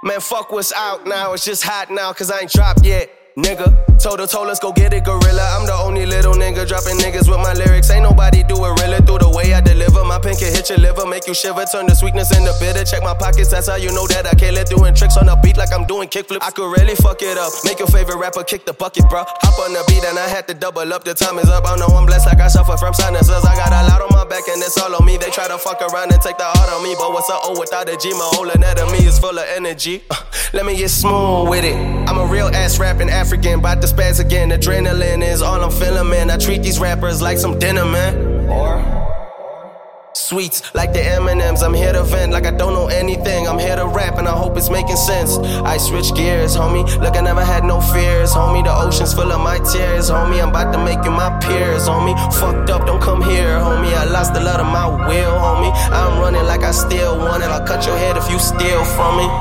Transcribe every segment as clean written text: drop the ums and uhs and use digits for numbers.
Man, fuck what's out now, it's just hot now, cause I ain't dropped yet. Nigga, told us go get it, gorilla. I'm the only little nigga dropping niggas with my lyrics. Ain't nobody do it really through the way I deliver. My pen can hit your liver, make you shiver, turn the sweetness into bitter. Check my pockets, that's how you know that I can't let doing tricks on the beat like I'm doing kickflips. I could really fuck it up, make your favorite rapper kick the bucket, bro. Hop on the beat and I had to double up, the time is up. I know I'm blessed like I suffer from sinuses. I got a lot on my back and it's all on me. They try to fuck around and take the heart on me, but what's a O without a G? My whole anatomy is full of energy. Let me get smooth with it. I'm a real ass rapping African, bout to spaz again. Adrenaline is all I'm feeling, man. I treat these rappers like some dinner, man. Or sweets like the M&Ms. I'm here to vent like I don't know anything. I'm here to rap and I hope it's making sense. I switch gears, homie. Look, I never had no fears, homie. The ocean's full of my tears, homie. I'm about to make you my peers, homie. Fucked up, don't come here, homie. I lost a lot of my will, homie. I'm running like I still want it. I'll cut your head if you steal from me.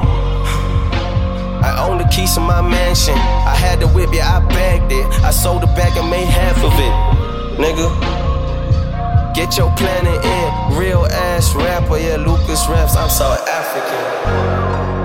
I own the keys to my mansion. I had the whip, yeah, I bagged it. I sold it back and made half of it. Nigga, get your planet in. Real ass rapper, yeah, Lucas raps. I'm South African.